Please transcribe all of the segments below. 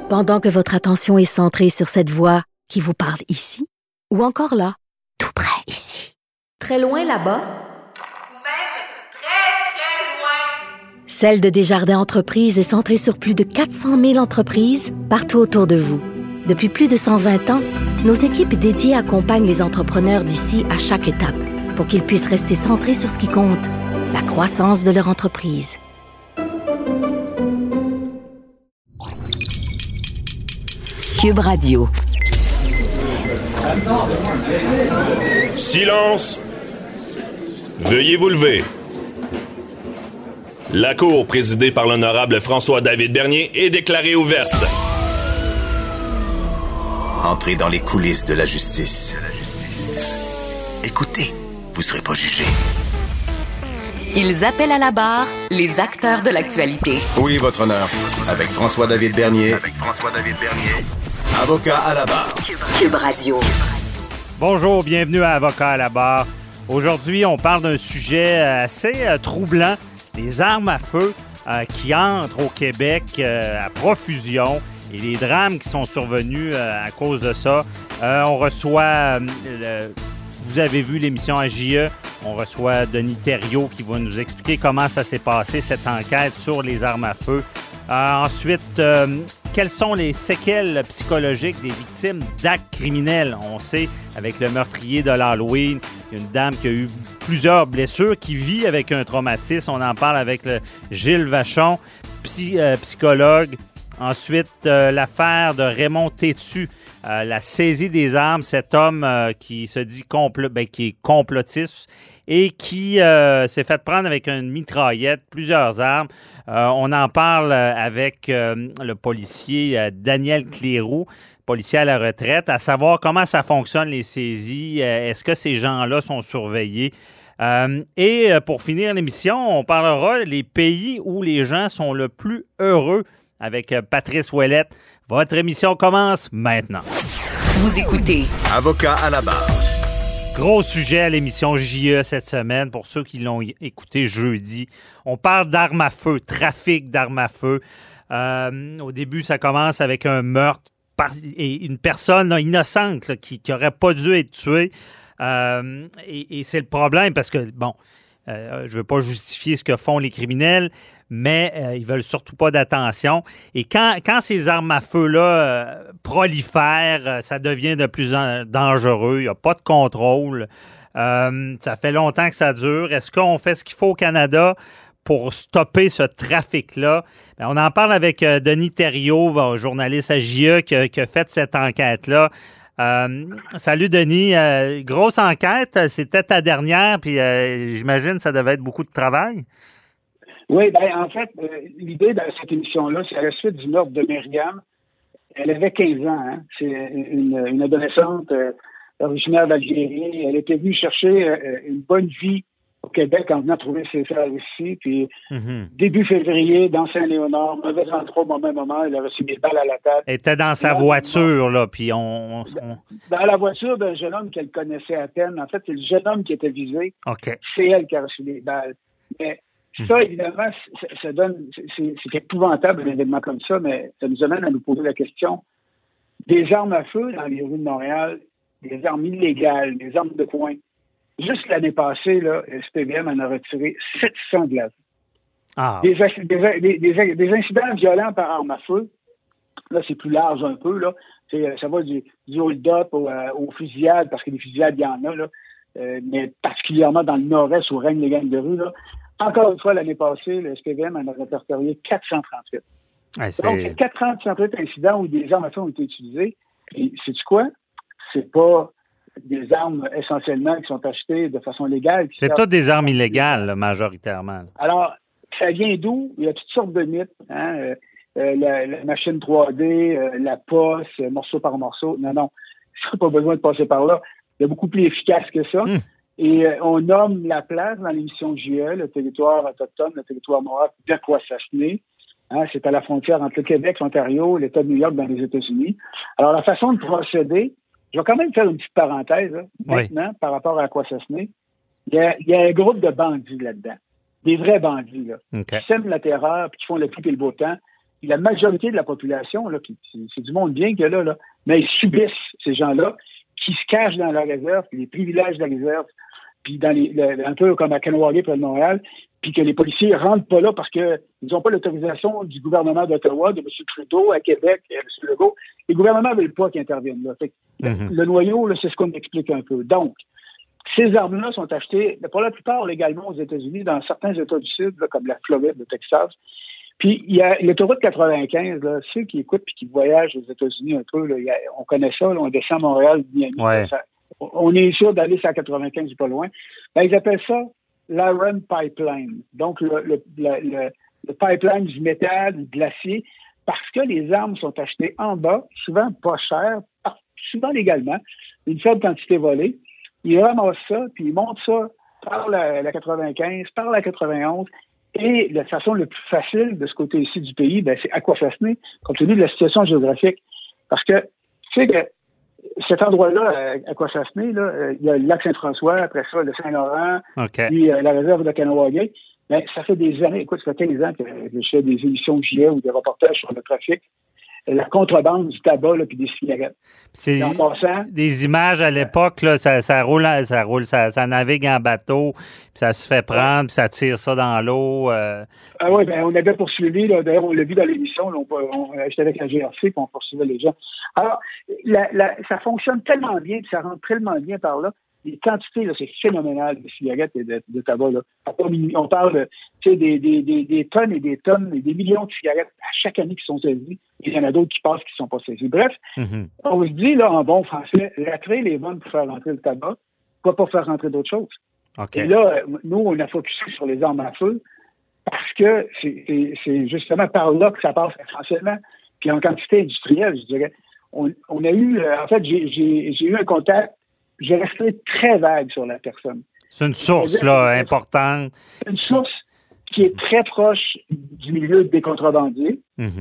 Pendant que votre attention est centrée sur cette voix qui vous parle ici, ou encore là, tout près ici, très loin là-bas, ou même très, très loin. Celle de Desjardins Entreprises est centrée sur plus de 400 000 entreprises partout autour de vous. Depuis plus de 120 ans, nos équipes dédiées accompagnent les entrepreneurs d'ici à chaque étape pour qu'ils puissent rester centrés sur ce qui compte, la croissance de leur entreprise. Cube Radio. Silence! Veuillez vous lever. La cour, présidée par l'honorable François-David Bernier, est déclarée ouverte. Entrez dans les coulisses de la justice. Écoutez, vous serez pas jugé. Ils appellent à la barre les acteurs de l'actualité. Oui, votre honneur. Avec François-David Bernier. Avocat à la barre. Cube Radio. Bonjour, bienvenue à Avocat à la barre. Aujourd'hui, on parle d'un sujet assez troublant, les armes à feu qui entrent au Québec à profusion et les drames qui sont survenus à cause de ça. On reçoit, vous avez vu l'émission à JE, on reçoit Denis Thériault qui va nous expliquer comment ça s'est passé, cette enquête sur les armes à feu. Ensuite, quelles sont les séquelles psychologiques des victimes d'actes criminels? On sait, avec le meurtrier de l'Halloween, il y a une dame qui a eu plusieurs blessures, qui vit avec un traumatisme. On en parle avec Gilles Vachon, psychologue. Ensuite, l'affaire de Raymond Tétu, la saisie des armes, cet homme qui se dit qui est complotiste et qui s'est fait prendre avec une mitraillette, plusieurs armes. On en parle avec le policier Daniel Cléroux, policier à la retraite, à savoir comment ça fonctionne les saisies, est-ce que ces gens-là sont surveillés? Et pour finir l'émission, on parlera des pays où les gens sont le plus heureux avec Patrice Ouellette. Votre émission commence maintenant. Vous écoutez Avocat à la barre. Gros sujet à l'émission JE cette semaine, pour ceux qui l'ont écouté jeudi. On parle d'armes à feu, trafic d'armes à feu. Au début, ça commence avec un meurtre et une personne innocente là, qui n'aurait pas dû être tuée. Et c'est le problème parce que, je ne veux pas justifier ce que font les criminels, mais ils veulent surtout pas d'attention. Et quand ces armes à feu-là prolifèrent, ça devient de plus en plus dangereux. Il n'y a pas de contrôle. Ça fait longtemps que ça dure. Est-ce qu'on fait ce qu'il faut au Canada pour stopper ce trafic-là? Bien, on en parle avec Denis Thériault, journaliste à JE, qui a fait cette enquête-là. Salut Denis, grosse enquête, c'était ta dernière, puis j'imagine que ça devait être beaucoup de travail. Oui, en fait, l'idée de cette émission-là, c'est à la suite du meurtre de Myriam. Elle avait 15 ans, hein. C'est une adolescente originaire d'Algérie. Elle était venue chercher une bonne vie au Québec en venant trouver ses frères ici. Puis début février, dans Saint-Léonard, mauvais endroit au même moment, elle a reçu des balles à la tête. Elle était dans sa voiture, là, puis on... Dans la voiture d'un jeune homme qu'elle connaissait à peine. En fait, c'est le jeune homme qui était visé. Okay. C'est elle qui a reçu des balles. Mais ça, évidemment, ça donne... C'est épouvantable, un événement comme ça, mais ça nous amène à nous poser la question des armes à feu dans les rues de Montréal, des armes illégales, des armes de poing. Juste l'année passée, là, SPVM en a retiré 700 de la vie. Des incidents violents par arme à feu, là, c'est plus large un peu, là. Ça va du hold-up aux fusillades, parce que les fusillades, il y en a, là, mais particulièrement dans le nord-est où règnent les gangs de rue, là. Encore une fois, l'année passée, le SPVM en a répertorié 438. Ouais, donc, il y a 438 incidents où des armes à feu ont été utilisées. Et sais-tu quoi? C'est pas des armes essentiellement qui sont achetées de façon légale. C'est toutes des armes illégales, là, majoritairement. Alors, ça vient d'où? Il y a toutes sortes de mythes. Hein? La machine 3D, la poste, morceau par morceau. Non, c'est pas besoin de passer par là. C'est beaucoup plus efficace que ça. Et on nomme la place dans l'émission JE, le territoire autochtone, le territoire noir d'Akwesasne. Hein, c'est à la frontière entre le Québec, l'Ontario, l'État de New York dans les États-Unis. Alors, la façon de procéder, je vais quand même faire une petite parenthèse là, maintenant par rapport à Akwesasne. Il y a un groupe de bandits là-dedans. Des vrais bandits, là, qui sèment la terreur puis qui font le pli et le beau temps. la majorité de la population, là, c'est du monde bien qu'il y a là, mais ils subissent ces gens-là qui se cachent dans la réserve, puis les privilèges de la réserve, puis dans un peu comme à Kahnawake près de Montréal, puis que les policiers ne rentrent pas là parce qu'ils n'ont pas l'autorisation du gouvernement d'Ottawa, de M. Trudeau, à Québec, et à M. Legault. Les gouvernements ne veulent pas qu'ils interviennent là. Fait que le noyau, là, c'est ce qu'on explique un peu. Donc, ces armes-là sont achetées, pour la plupart, légalement aux États-Unis, dans certains États du Sud, là, comme la Floride, le Texas. Puis, il y a l'autoroute 95, là, ceux qui écoutent et qui voyagent aux États-Unis un peu, là, on connaît ça, là, on descend à Montréal, Miami. Ouais. On est sûr d'aller sur la 95 ou pas loin. Ben, ils appellent ça l'Iron Pipeline. Donc, le pipeline du métal, du glacier, parce que les armes sont achetées en bas, souvent pas chères, souvent légalement, une faible quantité volée. Ils ramassent ça, puis ils montent ça par la 95, par la 91, et la façon la plus facile de ce côté-ci du pays, ben, c'est Aquafasné, compte tenu de la situation géographique. Parce que, tu sais que cet endroit-là, Aquafasné, là, il y a le lac Saint-François, après ça, le Saint-Laurent, puis la réserve de Kahnawake. Ben, ça fait des années, écoute, ça fait 15 ans que je fais des émissions de JA ou des reportages sur le trafic, la contrebande du tabac, là, puis des cigarettes. C'est des images à l'époque, là, ça roule, ça navigue en bateau, puis ça se fait prendre, puis ça tire ça dans l'eau. Ah oui, ben on avait poursuivi, là, d'ailleurs, on l'a vu dans l'émission, là, j'étais avec la GRC, puis on poursuivait les gens. Alors, ça fonctionne tellement bien, puis ça rentre tellement bien par là. Les quantités, là, c'est phénoménal de cigarettes et de tabac, là. On parle, tu sais, des tonnes et des tonnes et des millions de cigarettes à chaque année qui sont saisies. Il y en a d'autres qui passent qui ne sont pas saisies. Bref, on se dit, là, en bon français, la trail est bonne pour faire rentrer le tabac, pas pour faire rentrer d'autres choses. Okay. Et là, nous, on a focusé sur les armes à feu parce que c'est justement par là que ça passe essentiellement. Puis en quantité industrielle, je dirais. On a eu, en fait, j'ai eu un contact. J'ai resté très vague sur la personne. C'est une source, là, importante. Une source qui est très proche du milieu des contrebandiers.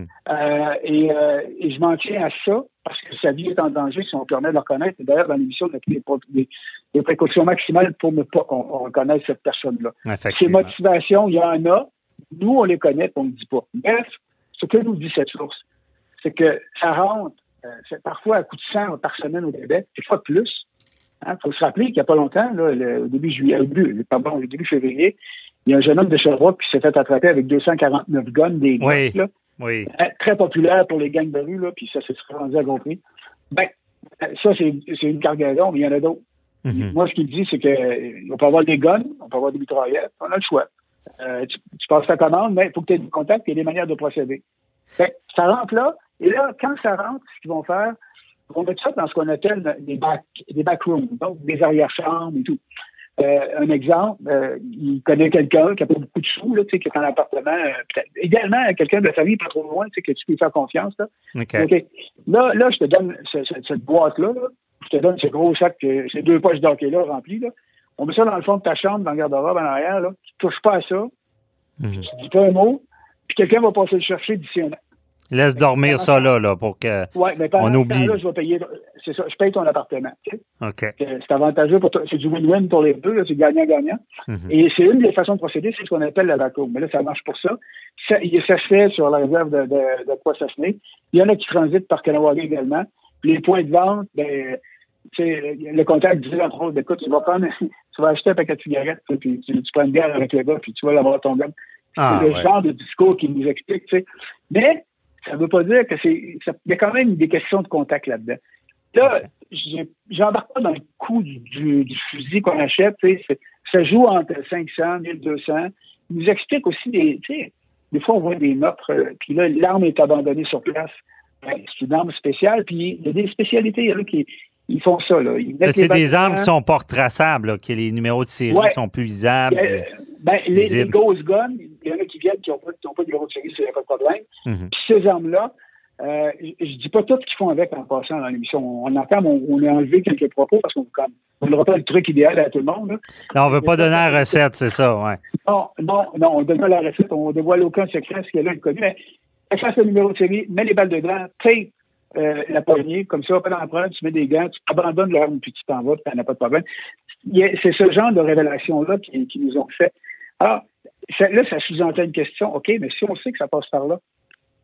Et je m'en tiens à ça parce que sa vie est en danger si on permet de le reconnaître. Et d'ailleurs, dans l'émission, on a pris des précautions maximales pour ne pas qu'on reconnaisse cette personne-là. Ses motivations, il y en a. Nous, on les connaît et on ne le dit pas. Bref, ce que nous dit cette source, c'est que ça rentre c'est parfois à coup de 100 par semaine au Québec, des fois plus. Il faut se rappeler qu'il n'y a pas longtemps, là, au début février, il y a un jeune homme de Sherbrooke qui s'est fait attraper avec 249 guns, des gangs, là. Oui. Très populaire pour les gangs de rue, là, puis ça s'est rendu à gros prix. Ben, ça, c'est une cargaison, mais il y en a d'autres. Moi, ce qu'il dit, c'est qu'on peut avoir des guns, on peut avoir des mitraillettes, on a le choix. Tu passes ta commande, mais il faut que tu aies du contact et il y a des manières de procéder. Fait, ça rentre là, et là, quand ça rentre, ce qu'ils vont faire, on met ça dans ce qu'on appelle des backrooms, donc des arrière-chambres et tout. Un exemple, il connaît quelqu'un qui n'a pas beaucoup de sous, là, qui est en appartement, idéalement, quelqu'un de la famille pas trop loin, que tu peux faire confiance. Là. Okay. Là, je te donne cette boîte-là, je te donne ce gros sac, ces 2 poches d'hockey-là remplies. Là. On met ça dans le fond de ta chambre, dans le garde-robe en arrière. Là. Tu ne touches pas à ça. Tu ne dis pas un mot. Puis quelqu'un va passer le chercher d'ici un an. Laisse dormir ça là, pour que on oublie. Là, je vais payer. C'est ça, je paye ton appartement. Tu sais? OK. C'est avantageux pour toi. C'est du win-win pour les deux, là, c'est gagnant-gagnant. Et c'est une des façons de procéder, c'est ce qu'on appelle la backroom. Mais là, ça marche pour ça. Ça se fait sur la réserve de Poissassené. Il y en a qui transitent par Kahnawake également. Puis les points de vente, ben, tu sais, le contact disait entre autres, écoute, tu vas acheter un paquet de cigarettes, puis tu prends une bière avec le gars, puis tu vas l'avoir ton gars. C'est le genre de discours qui nous explique, tu sais. Mais ça ne veut pas dire que il y a quand même des questions de contact là-dedans. Là, j'embarque pas dans le coût du fusil qu'on achète. Ça joue entre 500 et 1200. Il nous explique aussi des fois, on voit des meurtres, puis là, l'arme est abandonnée sur place. Ben, c'est une arme spéciale, puis il y a des spécialités. Il y en a qui ils font ça. Là. C'est des armes qui sont pas retraçables, là, que les numéros de série sont plus visibles. Les Ghost Guns, il y en a qui viennent qui n'ont pas de numéro de série, il n'y a pas de problème. Puis ces armes-là, je dis pas tout ce qu'ils font avec en passant dans l'émission. On entend, on a enlevé quelques propos parce qu'on ne pas le truc idéal à tout le monde. Là. Non, on ne veut pas donner la recette, c'est ça, ouais. Non, on ne donne pas la recette, on ne dévoile aucun secret, ce qu'il y a là, inconnu. Mais efface le numéro de série, mets les balles dedans, tape la poignée, comme ça, pas dans la preuve, tu mets des gants, tu abandonnes l'arme, puis tu t'en vas, puis tu n'en as pas de problème. C'est ce genre de révélation-là qui nous ont fait. Alors, là, ça sous-entend une question. OK, mais si on sait que ça passe par là,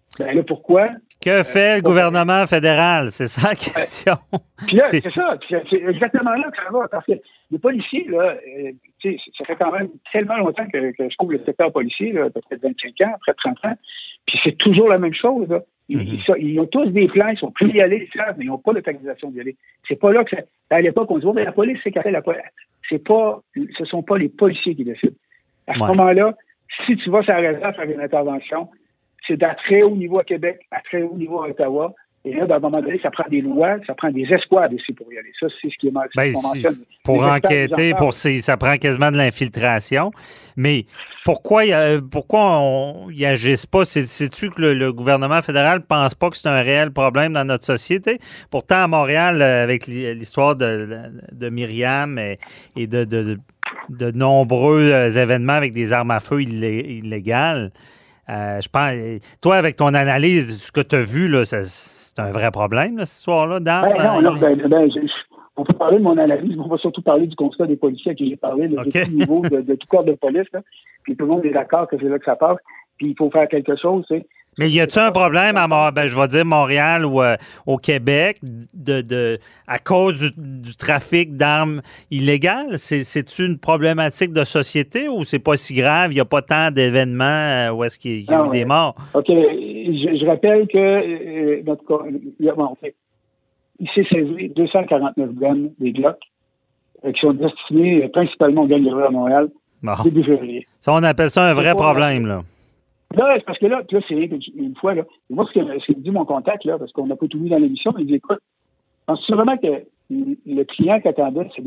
Ben là, pourquoi? Que fait le gouvernement fédéral? C'est ça la question. Puis là, c'est ça. Puis c'est exactement là que ça va. Parce que les policiers, là, tu sais, ça fait quand même tellement longtemps que je couvre le secteur policier, là, peut-être 25 ans, après 30 ans. Puis c'est toujours la même chose, là. Ils ont tous des plans, ils sont plus y aller, mais ils n'ont pas l'autorisation d'y aller. C'est pas là que ça. À l'époque, on dit, mais la police, c'est qu'elle fait la police. Ce sont pas les policiers qui décident. À ce moment-là, si tu vas sur la réserve faire une intervention, c'est à très haut niveau à Québec, à très haut niveau à Ottawa. Et là, à un moment donné, ça prend des lois, ça prend des escouades aussi pour y aller. Ça, c'est ce qui est mal. Pour enquêter, ça prend quasiment de l'infiltration. Mais pourquoi on y agisse pas? C'est-tu que le gouvernement fédéral pense pas que c'est un réel problème dans notre société? Pourtant, à Montréal, avec l'histoire de Myriam et de nombreux événements avec des armes à feu illégales, je pense, toi, avec ton analyse, ce que tu as vu, là, c'est un vrai problème, là, cette histoire-là, d'armes? On peut parler de mon analyse, mais on va surtout parler du constat des policiers à qui j'ai parlé, de tout niveau, de tout corps de police. Là. Puis tout le monde est d'accord que c'est là que ça passe. Puis il faut faire quelque chose. Tu sais. Mais y a-t-il un problème je vais dire Montréal ou au Québec à cause du trafic d'armes illégales? C'est-tu une problématique de société ou c'est pas si grave? Il n'y a pas tant d'événements où est-ce qu'il y a eu des morts? OK. Je rappelle que il s'est saisi 249 guns, des Glock, qui sont destinés principalement aux gangs de rue à Montréal début février. Ça, on appelle ça un vrai problème, là. Là, c'est parce que là, c'est rien qu'une fois, là. Moi, ce que dit mon contact, là, parce qu'on n'a pas tout vu dans l'émission, il dit, écoute, penses-tu vraiment que le client qui attendait ces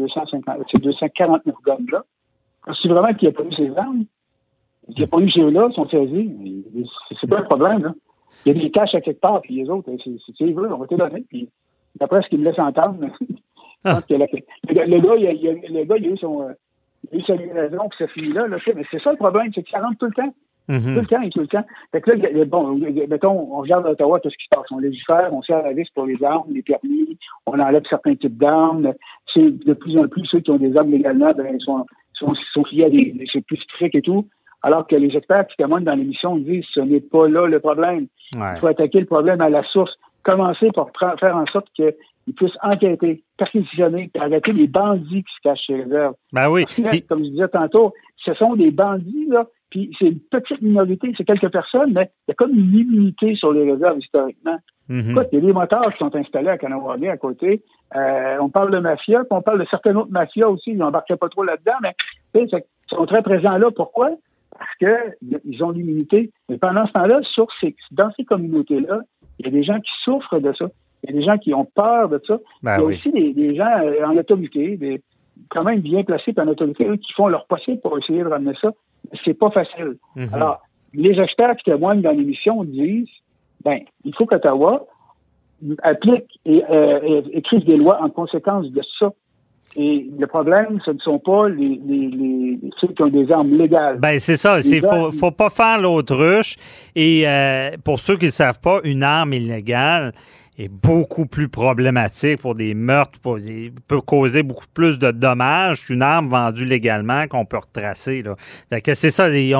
249 guns-là, penses-tu vraiment qu'il n'a pas eu ces armes? Qu'il n'a pas eu ces là, sont saisis? C'est pas un problème, là. Il y a des caches à quelque part, puis les autres, si ils veulent, on va te donner, puis d'après ce qu'il me laisse entendre, je pense que le gars, il a eu sa livraison, puis ça finit là, mais c'est ça le problème, c'est que ça rentre tout le temps. Tout le temps. Fait que là, bon, mettons, on regarde à Ottawa tout ce qui se passe. On légifère, on serre la vis pour les armes, les permis, on enlève certains types d'armes. C'est de plus en plus ceux qui ont des armes légalement, sont liés à c'est plus strict et tout. Alors que les experts qui témoignent dans l'émission disent ce n'est pas là le problème. Il faut attaquer le problème à la source. Commencer par faire en sorte qu'ils puissent enquêter, perquisitionner, puis arrêter les bandits qui se cachent chez les réserves. Ben oui. Parce que, comme je disais tantôt, ce sont des bandits, là, puis c'est une petite minorité, c'est quelques personnes, mais il y a comme une immunité sur les réserves historiquement. Écoute, il y a des motards qui sont installés à Kanawagé à côté. On parle de mafia, puis on parle de certaines autres mafias aussi, ils n'embarquaient pas trop là-dedans, mais ils sont très présents là. Pourquoi? Parce qu'ils ont l'immunité. Mais pendant ce temps-là, dans ces communautés-là, il y a des gens qui souffrent de ça. Il y a des gens qui ont peur de ça. Il y a aussi des gens en autorité, quand même bien placés en autorité, eux, qui font leur possible pour essayer de ramener ça. C'est pas facile. Alors, les experts qui témoignent dans l'émission disent, il faut qu'Ottawa applique et écrive des lois en conséquence de ça. Et le problème, ce ne sont pas ceux qui ont des armes légales. Ben c'est ça. Faut pas faire l'autruche. Et pour ceux qui ne savent pas, une arme illégale est beaucoup plus problématique pour des meurtres, peut causer beaucoup plus de dommages qu'une arme vendue légalement qu'on peut retracer. Là. Fait que c'est ça. Il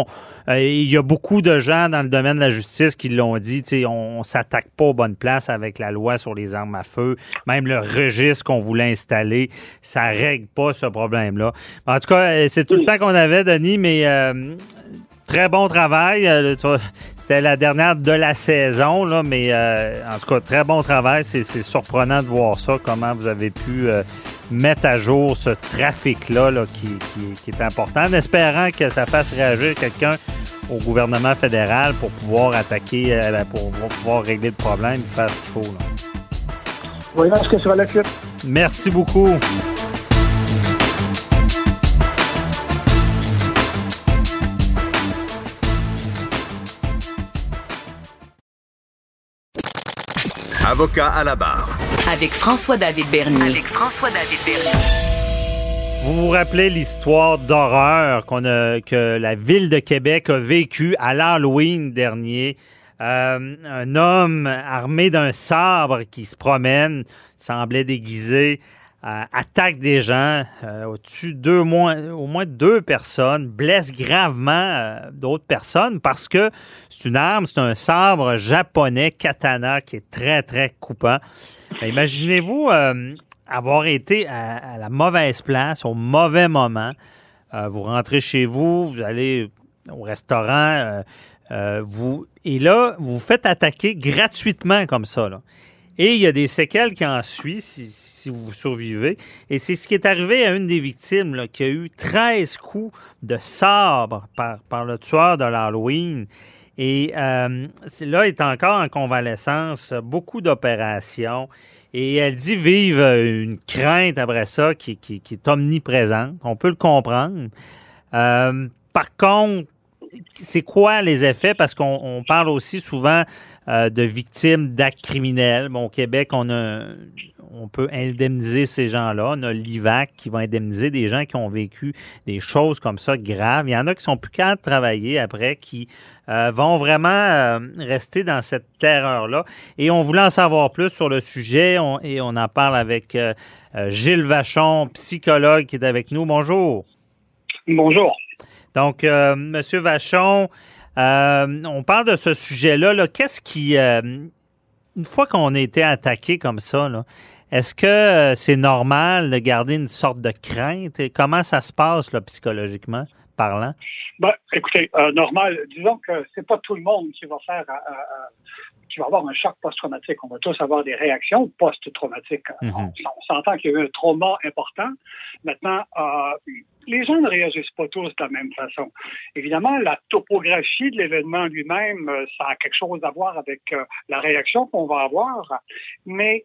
y a beaucoup de gens dans le domaine de la justice qui l'ont dit. On s'attaque pas aux bonnes places avec la loi sur les armes à feu. Même le registre qu'on voulait installer, ça règle pas ce problème-là. En tout cas, c'est tout le temps qu'on avait, Denis, mais très bon travail. C'était la dernière de la saison, là, mais en tout cas, très bon travail. C'est surprenant de voir ça, comment vous avez pu mettre à jour ce trafic-là là, qui est important, en espérant que ça fasse réagir quelqu'un au gouvernement fédéral pour pouvoir attaquer, pour pouvoir régler le problème et faire ce qu'il faut. Là. Voyons ce que sera la suite. Merci beaucoup. Avocat à la barre. Avec François-David Bernier. Vous vous rappelez l'histoire d'horreur que la Ville de Québec a vécue à l'Halloween dernier. Un homme armé d'un sabre qui se promène, semblait déguisé, attaque des gens, au-dessus au moins 2 personnes, blesse gravement d'autres personnes parce que c'est une arme, c'est un sabre japonais, katana, qui est très, très coupant. Mais imaginez-vous avoir été à la mauvaise place, au mauvais moment. Vous rentrez chez vous, vous allez au restaurant, et là, vous vous faites attaquer gratuitement comme ça, là. Et il y a des séquelles qui en suivent si vous survivez. Et c'est ce qui est arrivé à une des victimes, là, qui a eu 13 coups de sabre par le tueur de l'Halloween. Et là, elle est encore en convalescence, beaucoup d'opérations. Et elle dit vivre une crainte après ça qui est omniprésente. On peut le comprendre. Par contre, c'est quoi les effets? Parce qu'on parle aussi souvent de victimes d'actes criminels. Bon, au Québec, on peut indemniser ces gens-là. On a l'IVAC qui va indemniser des gens qui ont vécu des choses comme ça graves. Il y en a qui sont plus capables de travailler après, qui vont vraiment rester dans cette terreur-là. Et on voulait en savoir plus sur le sujet et on en parle avec Gilles Vachon, psychologue, qui est avec nous. Bonjour. Bonjour. Donc, Monsieur Vachon, on parle de ce sujet-là. Là. Qu'est-ce qui, une fois qu'on a été attaqué comme ça, là, est-ce que c'est normal de garder une sorte de crainte? Et comment ça se passe là, psychologiquement parlant? Ben, écoutez, normal. Disons que c'est pas tout le monde qui va faire, qui va avoir un choc post-traumatique. On va tous avoir des réactions post-traumatiques. On s'entend qu'il y a eu un trauma important. Maintenant, les gens ne réagissent pas tous de la même façon. Évidemment, la topographie de l'événement lui-même, ça a quelque chose à voir avec la réaction qu'on va avoir. Mais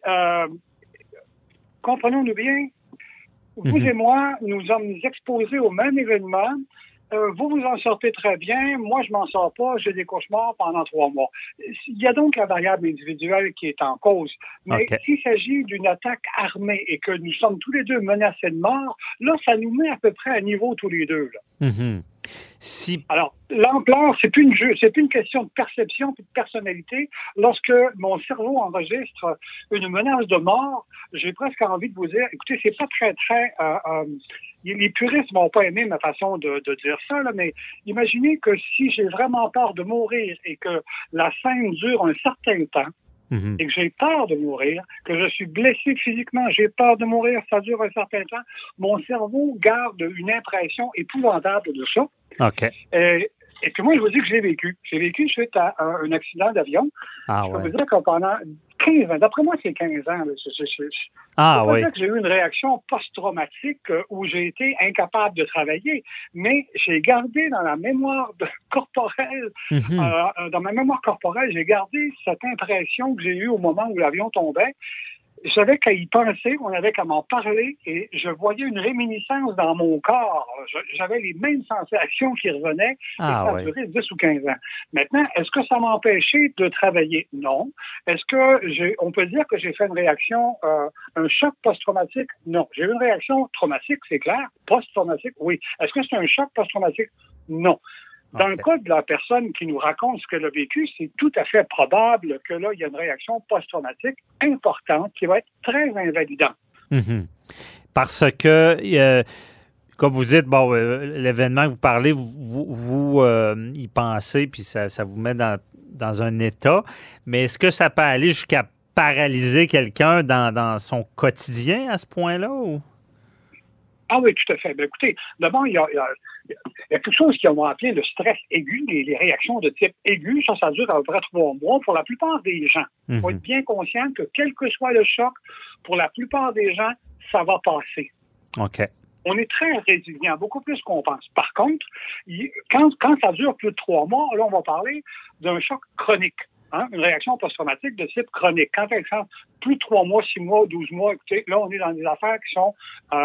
comprenons-nous bien, vous et moi, nous sommes exposés au même événement. Vous vous en sortez très bien. Moi, je m'en sors pas. J'ai des cauchemars pendant 3 mois. Il y a donc la variable individuelle qui est en cause. Mais s'il s'agit d'une attaque armée et que nous sommes tous les deux menacés de mort, là, ça nous met à peu près à niveau tous les deux. Là. Alors, l'ampleur, c'est plus une question de perception et de personnalité. Lorsque mon cerveau enregistre une menace de mort, j'ai presque envie de vous dire, écoutez, c'est pas très, très... les puristes vont pas aimer ma façon de dire ça, là, mais imaginez que si j'ai vraiment peur de mourir et que la scène dure un certain temps, et que j'ai peur de mourir, que je suis blessé physiquement, j'ai peur de mourir, ça dure un certain temps, mon cerveau garde une impression épouvantable de ça. Et puis moi, je vous dis que j'ai vécu. J'ai vécu suite à un accident d'avion. Je peux vous dire que pendant 15 ans, d'après moi, c'est 15 ans. Je peux dire que j'ai eu une réaction post-traumatique où j'ai été incapable de travailler, mais j'ai gardé dans la mémoire corporelle, dans ma mémoire corporelle, j'ai gardé cette impression que j'ai eue au moment où l'avion tombait. J'avais qu'à y penser, on avait qu'à m'en parler et je voyais une réminiscence dans mon corps. J'avais les mêmes sensations qui revenaient et ça a duré 10 ou 15 ans. Maintenant, est-ce que ça m'a empêché de travailler? Non. Est-ce que on peut dire que j'ai fait une réaction, un choc post-traumatique? Non. J'ai eu une réaction traumatique, c'est clair. Post-traumatique, oui. Est-ce que c'est un choc post-traumatique? Non. Dans le cas de la personne qui nous raconte ce qu'elle a vécu, c'est tout à fait probable que là, il y a une réaction post-traumatique importante qui va être très invalidante. Parce que, comme vous dites, bon, l'événement que vous parlez, vous y pensez, puis ça vous met dans un état, mais est-ce que ça peut aller jusqu'à paralyser quelqu'un dans son quotidien à ce point-là? Ou? Ah oui, tout à fait. Ben, écoutez, d'abord, il y a quelque chose qu'on va appeler le stress aigu, les réactions de type aigu. Ça dure à peu près 3 mois. Pour la plupart des gens, il faut être bien conscient que quel que soit le choc, pour la plupart des gens, ça va passer. On est très résilient, beaucoup plus qu'on pense. Par contre, quand ça dure plus de 3 mois, là, on va parler d'un choc chronique. Une réaction post-traumatique de type chronique. Quand elle prend plus de 3 mois, 6 mois, 12 mois, écoutez, là, on est dans des affaires qui sont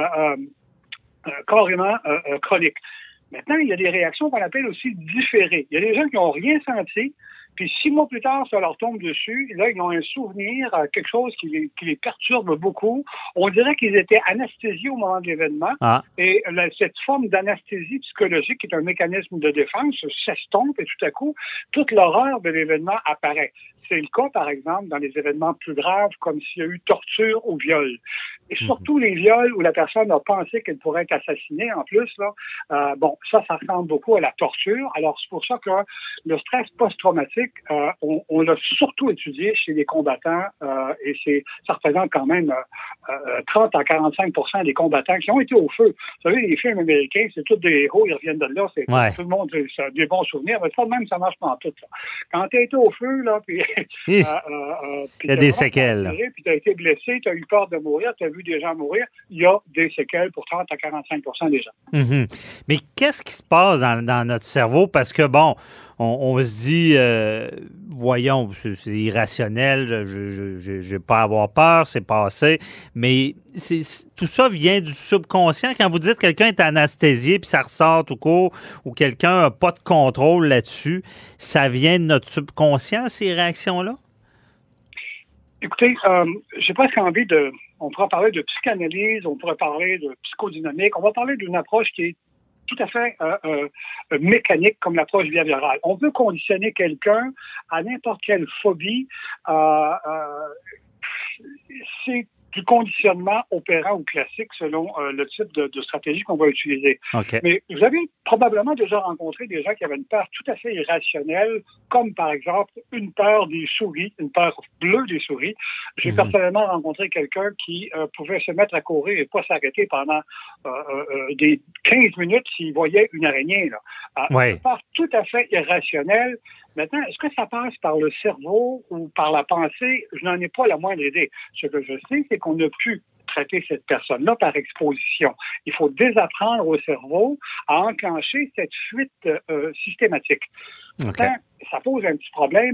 carrément chroniques. Maintenant, il y a des réactions qu'on appelle aussi différées. Il y a des gens qui n'ont rien senti, puis 6 mois plus tard, ça leur tombe dessus. Et là, ils ont un souvenir, quelque chose qui les perturbe beaucoup. On dirait qu'ils étaient anesthésiés au moment de l'événement. Et cette forme d'anesthésie psychologique, qui est un mécanisme de défense, s'estompe et tout à coup, toute l'horreur de l'événement apparaît. C'est le cas, par exemple, dans les événements plus graves, comme s'il y a eu torture ou viol. Et surtout les viols où la personne a pensé qu'elle pourrait être assassinée en plus, là, ça ressemble beaucoup à la torture. Alors, c'est pour ça que le stress post-traumatique, on l'a surtout étudié chez les combattants et ça représente quand même 30 à 45% des combattants qui ont été au feu. Vous savez, les films américains, c'est tous des héros, ils reviennent de là, c'est tout le monde, ça a des bons souvenirs, mais ça même, ça marche pas en tout. Là. Quand tu as été au feu, là, puis il y a des séquelles. Puis tu as été blessé, tu as eu peur de mourir, tu as vu des gens mourir, il y a des séquelles pour 30 à 45% des gens. Mm-hmm. Mais qu'est-ce qui se passe dans notre cerveau? Parce que, bon, on se dit, voyons, c'est irrationnel, je n'ai pas à avoir peur, c'est passé, mais tout ça vient du subconscient. Quand vous dites que quelqu'un est anesthésié puis ça ressort tout court ou quelqu'un n'a pas de contrôle là-dessus, ça vient de notre subconscient, ces réactions-là? Écoutez, j'ai presque envie on pourra parler de psychanalyse, on pourrait parler de psychodynamique, on va parler d'une approche qui est tout à fait mécanique comme l'approche behaviorale. On peut conditionner quelqu'un à n'importe quelle phobie. C'est du conditionnement opérant ou classique selon le type de stratégie qu'on va utiliser. Okay. Mais vous avez probablement déjà rencontré des gens qui avaient une peur tout à fait irrationnelle, comme par exemple une peur des souris, une peur bleue des souris. J'ai personnellement rencontré quelqu'un qui pouvait se mettre à courir et pas s'arrêter pendant des 15 minutes s'il voyait une araignée. Là. Une peur tout à fait irrationnelle. Maintenant, est-ce que ça passe par le cerveau ou par la pensée? Je n'en ai pas la moindre idée. Ce que je sais, c'est qu'on a pu traiter cette personne-là par exposition. Il faut désapprendre au cerveau à enclencher cette fuite systématique. Okay. Ça pose un petit problème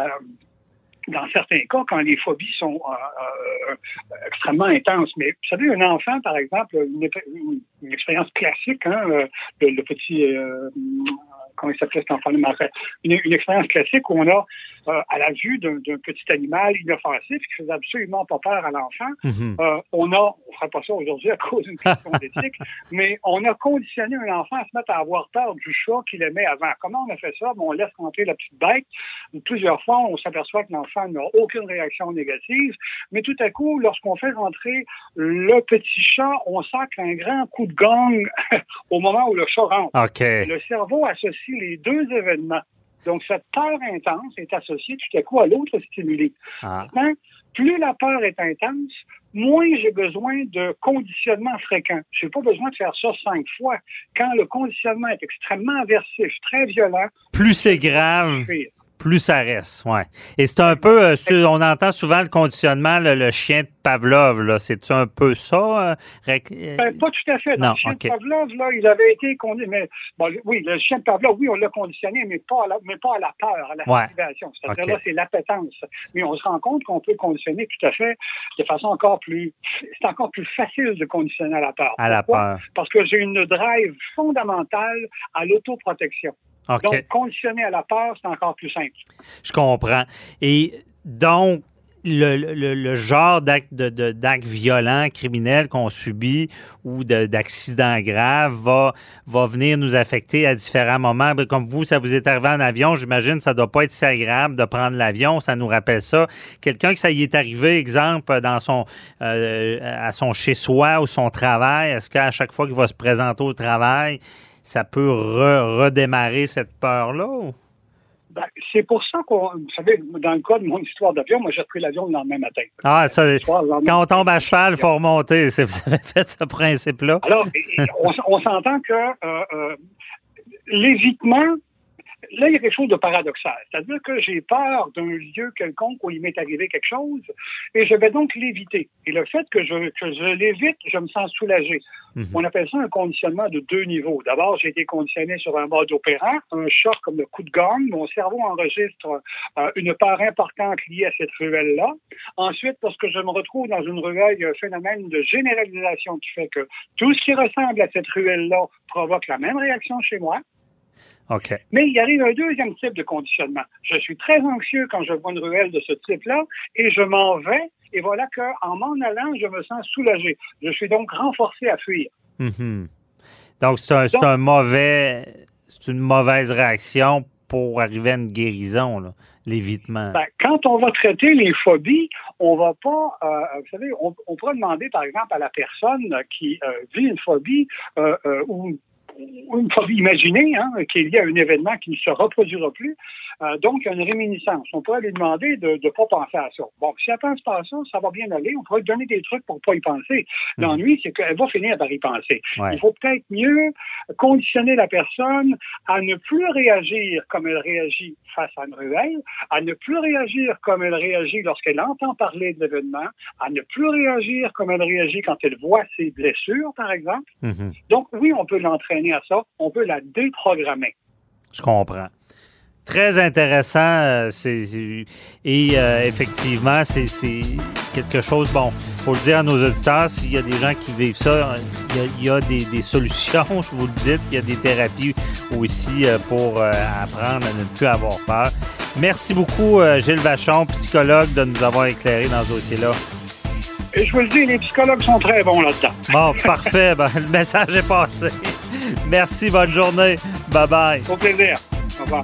dans certains cas, quand les phobies sont extrêmement intenses. Mais vous savez, un enfant, par exemple, une expérience classique, le petit... comment il s'appelait cet enfant-là? Une expérience classique où on a, à la vue d'un petit animal inoffensif qui faisait absolument pas peur à l'enfant, on ferait pas ça aujourd'hui à cause d'une question d'éthique, mais on a conditionné un enfant à se mettre à avoir peur du chat qu'il aimait avant. Comment on a fait ça? On laisse rentrer la petite bête. Plusieurs fois, on s'aperçoit que l'enfant n'a aucune réaction négative, mais tout à coup, lorsqu'on fait rentrer le petit chat, on sacre un grand coup de gong au moment où le chat rentre. Okay. Le cerveau associe les deux événements. Donc, cette peur intense est associée tout à coup à l'autre stimuli. Maintenant, plus la peur est intense, moins j'ai besoin de conditionnement fréquent. Je n'ai pas besoin de faire ça 5 fois. Quand le conditionnement est extrêmement aversif, très violent... Plus c'est grave... Plus ça reste, oui. Et c'est un peu, on entend souvent le conditionnement, le chien de Pavlov, là. C'est-tu un peu ça? Pas tout à fait. Non, le chien de Pavlov, là, il avait été conditionné. Oui, le chien de Pavlov, oui, on l'a conditionné, mais pas à la peur, à la motivation. C'est-à-dire là, c'est l'appétence. Mais on se rend compte qu'on peut conditionner tout à fait de façon encore plus... C'est encore plus facile de conditionner à la peur. À la peur. Parce que j'ai une drive fondamentale à l'autoprotection. Okay. Donc, conditionner à la peur, c'est encore plus simple. Je comprends. Et donc, le genre d'acte violent, criminel qu'on subit ou d'accident grave va venir nous affecter à différents moments. Comme vous, ça vous est arrivé en avion, j'imagine, ça doit pas être si agréable de prendre l'avion, ça nous rappelle ça. Quelqu'un que ça y est arrivé, exemple, dans à son chez-soi ou son travail, est-ce qu'à chaque fois qu'il va se présenter au travail, ça peut redémarrer cette peur-là? C'est pour ça qu'on... Vous savez, dans le cas de mon histoire d'avion, moi, j'ai repris l'avion le lendemain matin. Ah, ça, quand on tombe à cheval, il faut remonter. Vous avez fait ce principe-là? Alors, on s'entend que l'évitement... Là, il y a quelque chose de paradoxal. C'est-à-dire que j'ai peur d'un lieu quelconque où il m'est arrivé quelque chose et je vais donc l'éviter. Et le fait que je l'évite, je me sens soulagé. On appelle ça un conditionnement de 2 niveaux. D'abord, j'ai été conditionné sur un mode opérant, un choc comme le coup de gong. Mon cerveau enregistre une peur importante liée à cette ruelle-là. Ensuite, lorsque je me retrouve dans une ruelle, il y a un phénomène de généralisation qui fait que tout ce qui ressemble à cette ruelle-là provoque la même réaction chez moi. Okay. Mais il arrive un deuxième type de conditionnement. Je suis très anxieux quand je vois une ruelle de ce type-là et je m'en vais. Et voilà qu'en m'en allant, je me sens soulagé. Je suis donc renforcé à fuir. Donc, c'est une mauvaise réaction pour arriver à une guérison, là, l'évitement? Ben, quand on va traiter les phobies, on va pas, vous savez, on pourrait demander, par exemple, à la personne qui vit une phobie ou une phobie imaginée, qui est liée à un événement qui ne se reproduira plus. Donc, il y a une réminiscence. On pourrait lui demander de ne pas penser à ça. Bon, si elle pense pas à ça, ça va bien aller. On pourrait lui donner des trucs pour ne pas y penser. L'ennui, c'est qu'elle va finir par y penser. Ouais. Il faut peut-être mieux conditionner la personne à ne plus réagir comme elle réagit face à une ruelle, à ne plus réagir comme elle réagit lorsqu'elle entend parler de l'événement, à ne plus réagir comme elle réagit quand elle voit ses blessures, par exemple. Donc, oui, on peut l'entraîner à ça. On peut la déprogrammer. Je comprends. Très intéressant. Effectivement, c'est quelque chose, bon, il faut le dire à nos auditeurs, s'il y a des gens qui vivent ça, il y a des solutions, je vous le dis, il y a des thérapies aussi pour apprendre à ne plus avoir peur. Merci beaucoup, Gilles Vachon, psychologue, de nous avoir éclairé dans ce dossier-là. Et je vous le dis, les psychologues sont très bons là-dedans. Bon, parfait. Ben, le message est passé. Merci, bonne journée. Bye-bye. Au plaisir. Au revoir.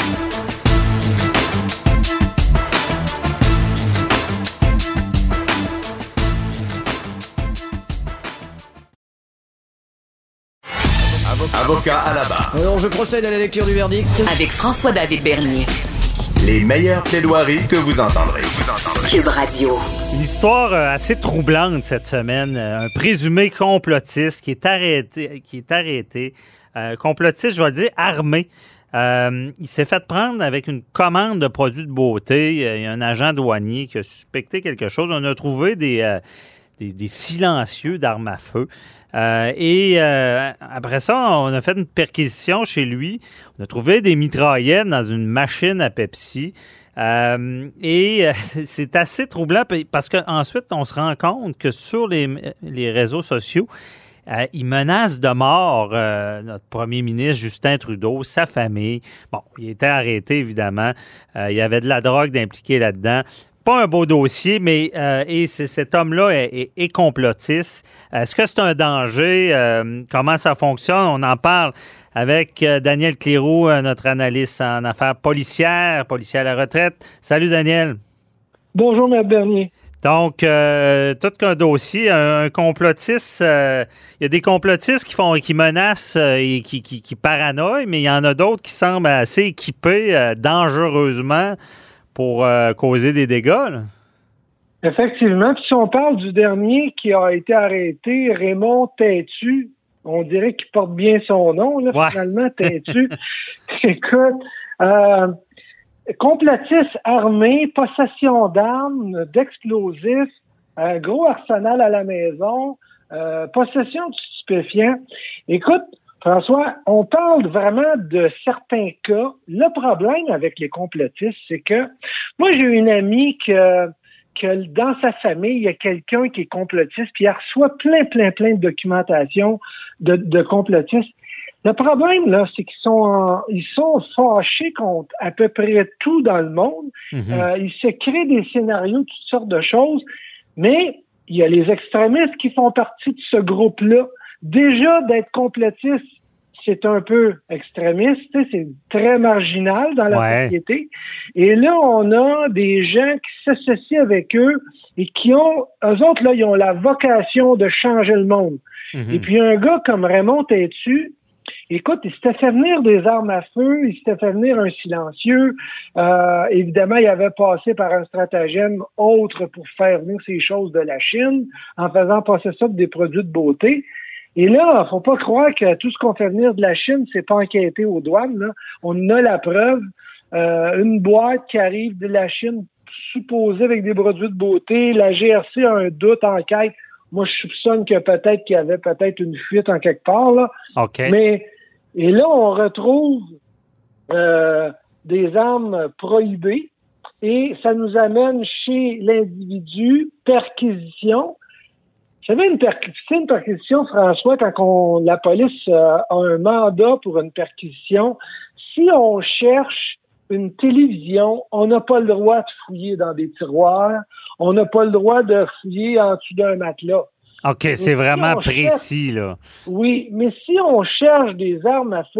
Avocat à la barre. Alors, je procède à la lecture du verdict. Avec François-David Bernier. Les meilleures plaidoiries que vous entendrez. Cube Radio. Une histoire assez troublante cette semaine. Un présumé complotiste qui est arrêté. Complotiste, je vais le dire, armé. Il s'est fait prendre avec une commande de produits de beauté. Il y a un agent douanier qui a suspecté quelque chose. On a trouvé des silencieux d'armes à feu. Après ça, on a fait une perquisition chez lui. On a trouvé des mitraillettes dans une machine à Pepsi. C'est assez troublant parce qu'ensuite, on se rend compte que sur les réseaux sociaux, il menace de mort notre premier ministre Justin Trudeau, sa famille. Bon, il était arrêté, évidemment. Il y avait de la drogue impliquée là-dedans. Pas un beau dossier, mais cet homme-là est complotiste. Est-ce que c'est un danger? Comment ça fonctionne? On en parle avec Daniel Cléroux, notre analyste en affaires policières, policier à la retraite. Salut, Daniel. Bonjour, M. Bernier. Donc, tout qu'un dossier, un complotiste, il y a des complotistes qui menacent et qui paranoïent, mais il y en a d'autres qui semblent assez équipés dangereusement pour causer des dégâts, là. Effectivement. Puis si on parle du dernier qui a été arrêté, Raymond Têtu, on dirait qu'il porte bien son nom, là, ouais. Finalement, Têtu. Écoute, complotiste armé, possession d'armes, d'explosifs, gros arsenal à la maison, possession de stupéfiants. Écoute, François, on parle vraiment de certains cas. Le problème avec les complotistes, c'est que moi, j'ai une amie que dans sa famille, il y a quelqu'un qui est complotiste, puis elle reçoit plein de documentation de complotistes. Le problème, là, c'est qu'ils sont fâchés contre à peu près tout dans le monde. Ils se créent des scénarios, toutes sortes de choses, mais il y a les extrémistes qui font partie de ce groupe-là. Déjà, d'être complotiste, c'est un peu extrémiste, c'est très marginal dans la société. Et là, on a des gens qui s'associent avec eux et eux autres, là, ils ont la vocation de changer le monde. Et puis, un gars comme Raymond Têtu, écoute, il s'était fait venir des armes à feu, il s'était fait venir un silencieux. Évidemment, il avait passé par un stratagème autre pour faire venir ces choses de la Chine en faisant passer ça pour des produits de beauté. Et là, faut pas croire que tout ce qu'on fait venir de la Chine, c'est pas enquêté aux douanes, là. On a la preuve. Une boîte qui arrive de la Chine supposée avec des produits de beauté. La GRC a un doute, enquête. Moi, je soupçonne qu'il y avait peut-être une fuite en quelque part, là. OK. Et là, on retrouve des armes prohibées et ça nous amène chez l'individu, perquisition. Vous savez, une perquisition, François, quand la police a un mandat pour une perquisition, si on cherche une télévision, on n'a pas le droit de fouiller dans des tiroirs, on n'a pas le droit de fouiller en dessous d'un matelas. OK, c'est vraiment précis, là. Oui, mais si on cherche des armes à feu,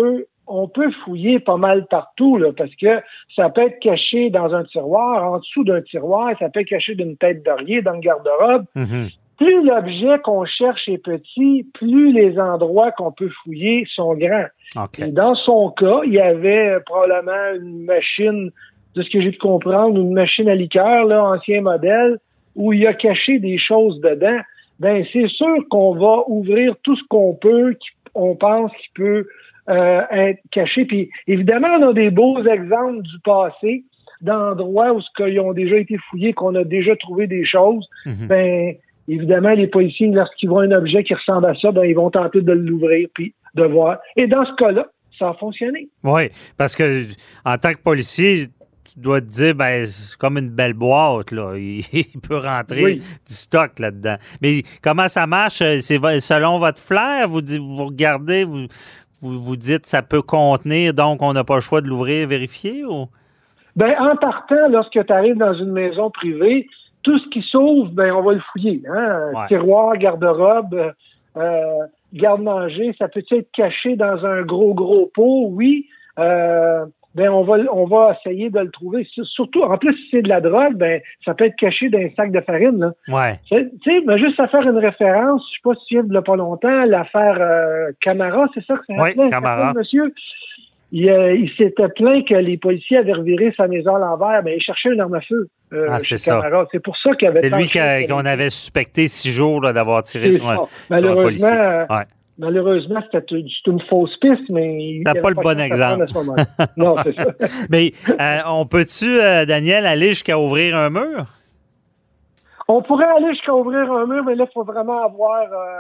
on peut fouiller pas mal partout, là, parce que ça peut être caché dans un tiroir, en dessous d'un tiroir, ça peut être caché d'une tête d'oreiller, dans le garde-robe. Plus l'objet qu'on cherche est petit, plus les endroits qu'on peut fouiller sont grands. Okay. Et dans son cas, il y avait probablement une machine, de ce que j'ai pu comprendre, une machine à liqueur, là, ancien modèle, où il a caché des choses dedans. Ben, c'est sûr qu'on va ouvrir tout ce qu'on peut, on pense qu'il peut être caché. Puis, évidemment, on a des beaux exemples du passé, d'endroits où ils ont déjà été fouillés, qu'on a déjà trouvé des choses. Ben, évidemment, les policiers, lorsqu'ils voient un objet qui ressemble à ça, ben, ils vont tenter de l'ouvrir puis de voir. Et dans ce cas-là, ça a fonctionné. Oui, parce que en tant que policier, tu dois te dire, ben, c'est comme une belle boîte, là. Il peut rentrer du stock là-dedans. Mais comment ça marche? C'est selon votre flair? Vous regardez, vous dites ça peut contenir, donc on n'a pas le choix de l'ouvrir, vérifier? Ou? Ben, en partant, lorsque tu arrives dans une maison privée, tout ce qui s'ouvre, ben, on va le fouiller. Hein? Tiroir, garde-robe, garde-manger, ça peut être caché dans un gros pot, oui. Ben on va essayer de le trouver. Surtout, en plus, si c'est de la drogue, ben ça peut être caché dans un sac de farine. Là. Ouais. Tu sais, mais juste à faire une référence, je sais pas si tu viens de pas longtemps, l'affaire Camara, c'est ça que c'est? Oui, Camara. Monsieur. Il s'était plaint que les policiers avaient reviré sa maison à l'envers, mais il cherchait une arme à feu. C'est ça. Camara. C'est pour ça qu'il avait. C'est lui qu'on avait suspecté 6 jours là, d'avoir tiré sur un policier. Malheureusement, c'est une fausse piste, mais... T'as pas le bon exemple. Non, c'est ça. Mais on peut-tu, Daniel, aller jusqu'à ouvrir un mur? On pourrait aller jusqu'à ouvrir un mur, mais là, il faut vraiment avoir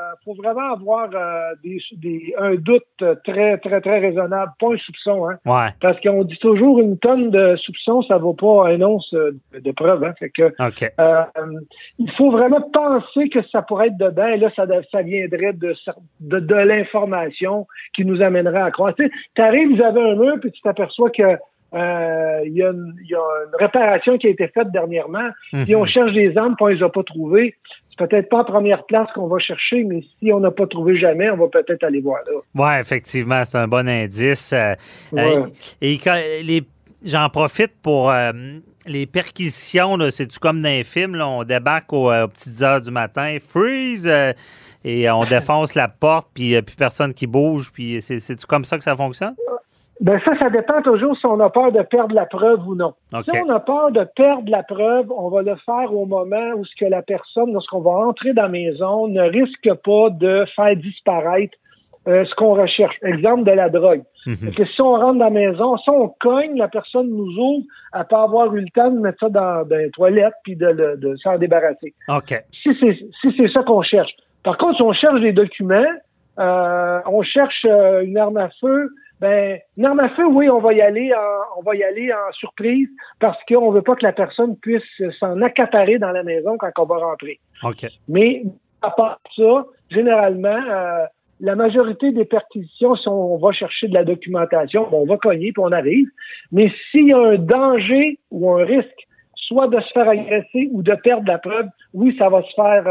un doute très, très, très raisonnable, pas un soupçon, hein. Ouais. Parce qu'on dit toujours une tonne de soupçons, ça vaut pas un once de preuve, hein. Fait que, il faut vraiment penser que ça pourrait être dedans, et là, ça viendrait de l'information qui nous amènerait à croire. Tu sais, t'arrives, vous avez un mur, puis tu t'aperçois que il y a une réparation qui a été faite dernièrement. Si on cherche des armes, puis on les a pas trouvées, c'est peut-être pas en première place qu'on va chercher, mais si on n'a pas trouvé jamais, on va peut-être aller voir là. Oui, effectivement, c'est un bon indice. Et j'en profite pour les perquisitions, là, c'est-tu comme dans les films, là, on débarque aux petites heures du matin, freeze, et on défonce la porte, puis il n'y a plus personne qui bouge, puis c'est-tu comme ça que ça fonctionne? Ben ça dépend toujours si on a peur de perdre la preuve ou non. Okay. Si on a peur de perdre la preuve, on va le faire au moment où ce que la personne, lorsqu'on va entrer dans la maison, ne risque pas de faire disparaître ce qu'on recherche. Exemple de la drogue. Parce que si on rentre dans la maison, si on cogne, la personne nous ouvre, elle peut avoir eu le temps de mettre ça dans les toilettes puis de s'en débarrasser. Okay. Si c'est ça qu'on cherche. Par contre, si on cherche des documents, on cherche une arme à feu. Ben, une arme à feu, oui, on va y aller en surprise parce qu'on veut pas que la personne puisse s'en accaparer dans la maison quand on va rentrer. Okay. Mais à part ça, généralement, la majorité des perquisitions, si on va chercher de la documentation, on va cogner puis on arrive. Mais s'il y a un danger ou un risque, soit de se faire agresser ou de perdre la preuve, oui, ça va se faire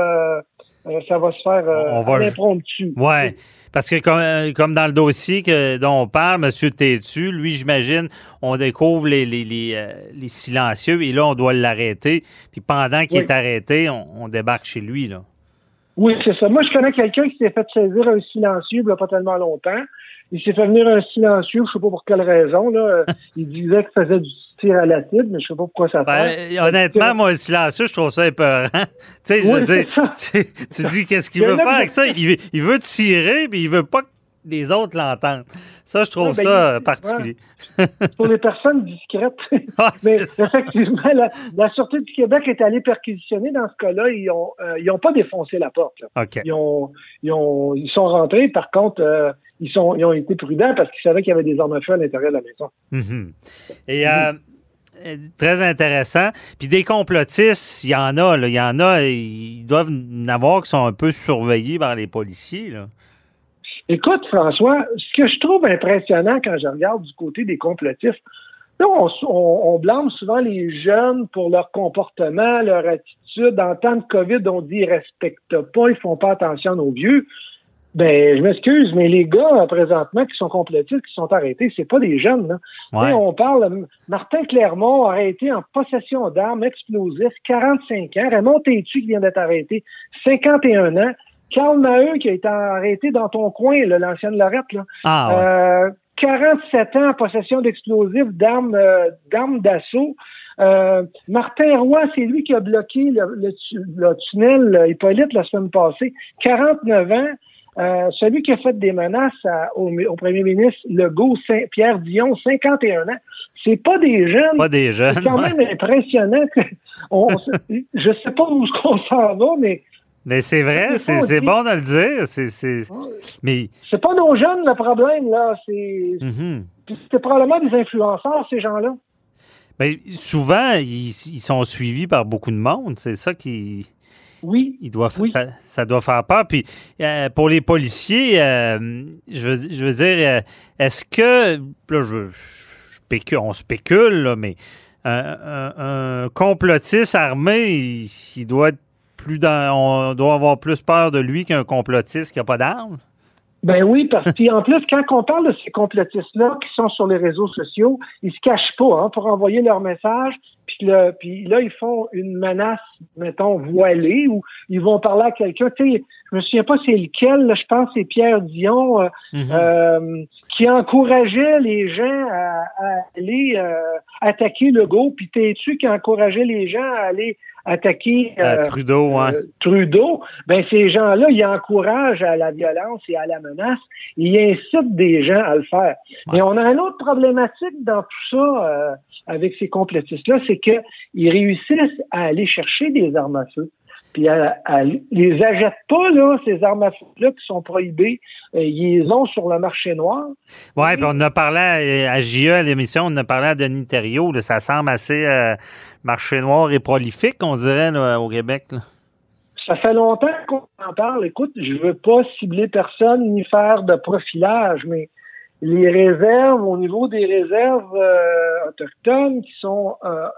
à l'impromptu. Oui, parce que comme dans le dossier dont on parle, M. Tétu, lui, j'imagine, on découvre les silencieux et là, on doit l'arrêter. Puis pendant qu'il est arrêté, on débarque chez lui, là. Oui, c'est ça. Moi, je connais quelqu'un qui s'est fait saisir un silencieux il n'y a pas tellement longtemps. Il s'est fait venir un silencieux, je ne sais pas pour quelle raison, là. Il disait qu'il faisait du tir à l'acide, mais je sais pas pourquoi ça fait. Honnêtement, moi, le silencieux, je trouve ça épeurant. Tu sais, je veux dire, tu dis qu'est-ce qu'il veut faire avec ça? Il veut tirer, puis il veut pas que les autres l'entendent. Ça, je trouve ça particulier. Pour les personnes discrètes. Mais effectivement, la Sûreté du Québec est allée perquisitionner dans ce cas-là. Ils ont pas défoncé la porte. Là. Okay. Ils sont rentrés. Par contre, ils ont été prudents parce qu'ils savaient qu'il y avait des armes à feu à l'intérieur de la maison. Et très intéressant. Puis des complotistes, il y en a. Là. Il y en a, ils doivent en avoir qui sont un peu surveillés par les policiers. Là. Écoute, François, ce que je trouve impressionnant quand je regarde du côté des complotistes, là, on blâme souvent les jeunes pour leur comportement, leur attitude. En temps de COVID, on dit qu'ils ne respectent pas, ils font pas attention aux vieux. Ben, je m'excuse, mais les gars, présentement, qui sont complotistes, qui sont arrêtés, c'est pas des jeunes, là. Ouais. On parle, Martin Clermont, arrêté en possession d'armes explosives, 45 ans. Raymond Tétu, qui vient d'être arrêté, 51 ans. Carl Maheu, qui a été arrêté dans ton coin, là, l'ancienne Lorette, là. 47 ans en possession d'explosifs, d'armes d'assaut. Martin Roy, c'est lui qui a bloqué le tunnel Hippolyte la semaine passée. 49 ans. Celui qui a fait des menaces au premier ministre Legault, Pierre Dion, 51 ans. C'est pas des jeunes. Pas des jeunes. C'est quand même impressionnant. Je sais pas où on s'en va, mais. Mais c'est vrai, c'est bon de le dire. Mais c'est pas nos jeunes le problème, là. C'est probablement des influenceurs, ces gens-là. Ben, souvent, ils sont suivis par beaucoup de monde. C'est ça qui. Oui. Ça doit faire peur. Puis pour les policiers, je veux dire, est-ce que. Là, on spécule, là, mais un complotiste armé, il doit être on doit avoir plus peur de lui qu'un complotiste qui n'a pas d'armes? Ben oui, parce qu'en plus, quand on parle de ces complotistes-là qui sont sur les réseaux sociaux, ils se cachent pas pour envoyer leur message. Puis là, ils font une menace, mettons, voilée, ou ils vont parler à quelqu'un. Tu sais, je me souviens pas c'est lequel, là, je pense que c'est Pierre Dion, qui encourageait les gens à aller attaquer Legault, puis Tétu qui encourageait les gens à aller attaquer Trudeau, Trudeau. Ben ces gens-là, ils encouragent à la violence et à la menace. Ils incitent des gens à le faire. Ouais. Et on a une autre problématique dans tout ça avec ces complotistes-là, c'est qu'ils réussissent à aller chercher des armes à feu. Puis les achètent pas, là, ces armes à feu-là qui sont prohibées. Ils les ont sur le marché noir. Oui, puis on en a parlé à JE, à l'émission, on en a parlé à Denis Thériault. Là, ça semble assez marché noir et prolifique, on dirait, là, au Québec. Là. Ça fait longtemps qu'on en parle. Écoute, je veux pas cibler personne ni faire de profilage, mais les réserves, au niveau des réserves autochtones qui sont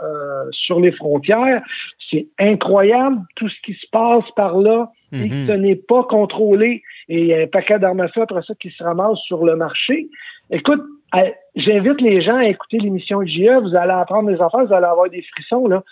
sur les frontières, c'est incroyable tout ce qui se passe par là et que ce n'est pas contrôlé. Et il y a un paquet d'armes à feu après ça qui se ramasse sur le marché. Écoute, j'invite les gens à écouter l'émission de JE. Vous allez apprendre des affaires, vous allez avoir des frissons, là.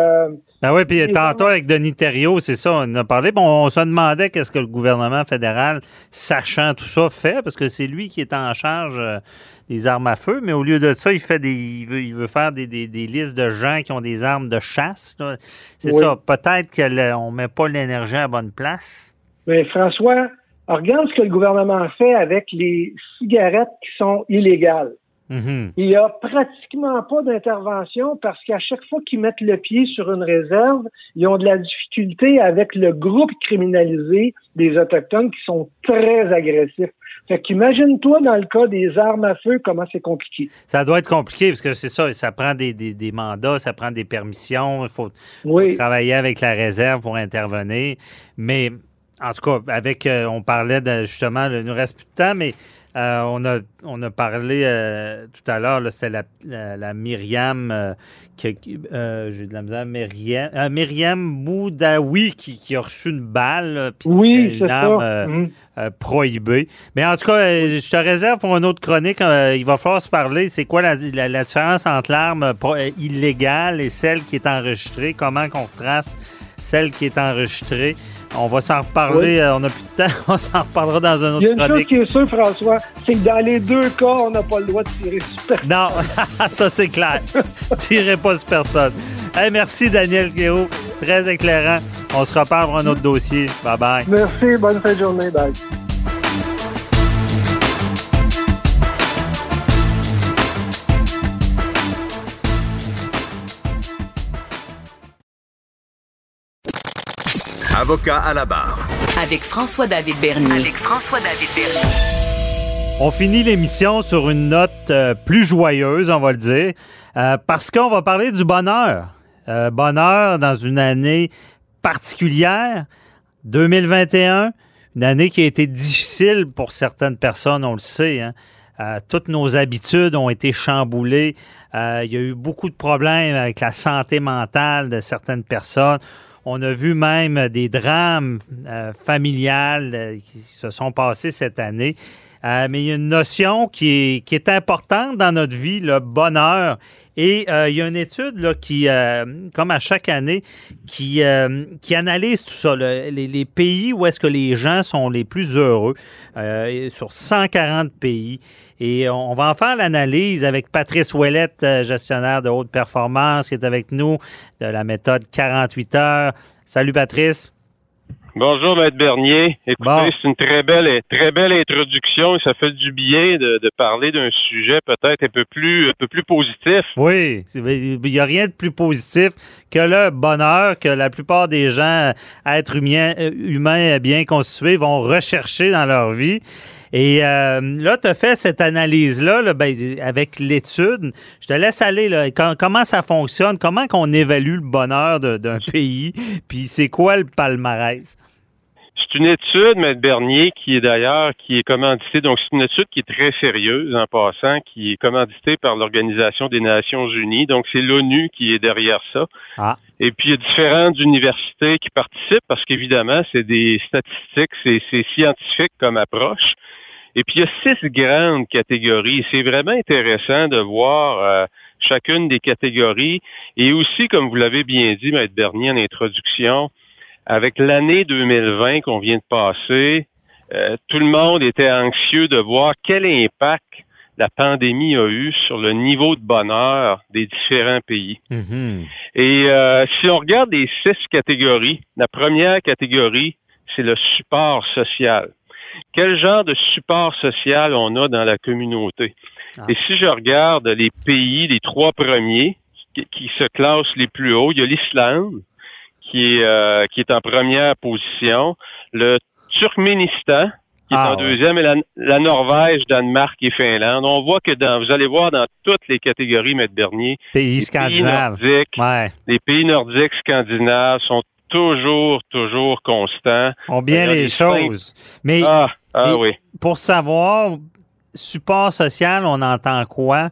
Ben oui, puis tantôt avec Denis Thériault, c'est ça, on en a parlé. Bon, on se demandait qu'est-ce que le gouvernement fédéral, sachant tout ça, fait, parce que c'est lui qui est en charge des armes à feu, mais au lieu de ça, il veut faire des listes de gens qui ont des armes de chasse. Là. C'est ça, peut-être qu'on ne met pas l'énergie à la bonne place. Mais François, regarde ce que le gouvernement fait avec les cigarettes qui sont illégales. Il n'y a pratiquement pas d'intervention parce qu'à chaque fois qu'ils mettent le pied sur une réserve, ils ont de la difficulté avec le groupe criminalisé des Autochtones qui sont très agressifs. Fait qu'imagine-toi dans le cas des armes à feu, comment c'est compliqué. Ça doit être compliqué parce que c'est ça prend des mandats, ça prend des permissions, il faut travailler avec la réserve pour intervenir. Mais en tout cas, on parlait justement, il nous reste plus de temps, mais on a parlé tout à l'heure, là, c'était la Myriam, j'ai de la misère, Myriam Boudaoui qui a reçu une balle, puis une arme prohibée. Mais en tout cas, je te réserve pour une autre chronique, il va falloir se parler, c'est quoi la différence entre l'arme illégale et celle qui est enregistrée, comment qu'on retrace celle qui est enregistrée. On va s'en reparler, on n'a plus de temps, on s'en reparlera dans un autre chronique. Il y a une chose qui est sûre, François, c'est que dans les deux cas, on n'a pas le droit de tirer sur personne. Non, ça c'est clair. Tirez pas sur personne. Hey, merci Daniel Guéraud, très éclairant. On se reparle pour un autre dossier. Bye-bye. Merci, bonne fin de journée. Bye. Avocat à la barre. Avec François-David Bernier. On finit l'émission sur une note plus joyeuse, on va le dire, parce qu'on va parler du bonheur. Bonheur dans une année particulière, 2021, une année qui a été difficile pour certaines personnes, on le sait, hein. Toutes nos habitudes ont été chamboulées. Il y a eu beaucoup de problèmes avec la santé mentale de certaines personnes. On a vu même des drames familiales qui se sont passés cette année. Mais il y a une notion qui est importante dans notre vie, le bonheur. Et il y a une étude là, qui, comme à chaque année, qui analyse tout ça, les pays où est-ce que les gens sont les plus heureux, sur 140 pays. Et on va en faire l'analyse avec Patrice Ouellette, gestionnaire de haute performance, qui est avec nous de la méthode 48 heures. Salut Patrice. Bonjour, Maître Bernier. Écoutez, c'est une très belle introduction et ça fait du bien de parler d'un sujet peut-être un peu plus positif. Oui, il n'y a rien de plus positif que le bonheur que la plupart des gens, êtres humains bien constitués, vont rechercher dans leur vie. Et là, tu as fait cette analyse-là avec l'étude. Je te laisse aller. Là. Comment ça fonctionne? Comment qu'on évalue le bonheur d'un pays? Puis c'est quoi le palmarès? C'est une étude, Maître Bernier, qui est commanditée. Donc, c'est une étude qui est très sérieuse, en passant, qui est commanditée par l'Organisation des Nations Unies. Donc, c'est l'ONU qui est derrière ça. Ah. Et puis, il y a différentes universités qui participent parce qu'évidemment, c'est des statistiques, c'est scientifique comme approche. Et puis, il y a 6 grandes catégories. C'est vraiment intéressant de voir chacune des catégories. Et aussi, comme vous l'avez bien dit, Maître Bernier, en introduction, avec l'année 2020 qu'on vient de passer, tout le monde était anxieux de voir quel impact la pandémie a eu sur le niveau de bonheur des différents pays. Mm-hmm. Et si on regarde les 6 catégories, la première catégorie, c'est le support social. Quel genre de support social on a dans la communauté? Ah. Et si je regarde les pays, les 3 premiers qui se classent les plus hauts, il y a l'Islande qui est en première position, le Turkménistan qui est en deuxième, et la Norvège, Danemark et Finlande. On voit que vous allez voir dans toutes les catégories, Maître Bernier, pays scandinaves. Les pays nordiques scandinaves sont toujours constants. On bien les choses. Mais oui. Pour savoir, support social, on entend quoi?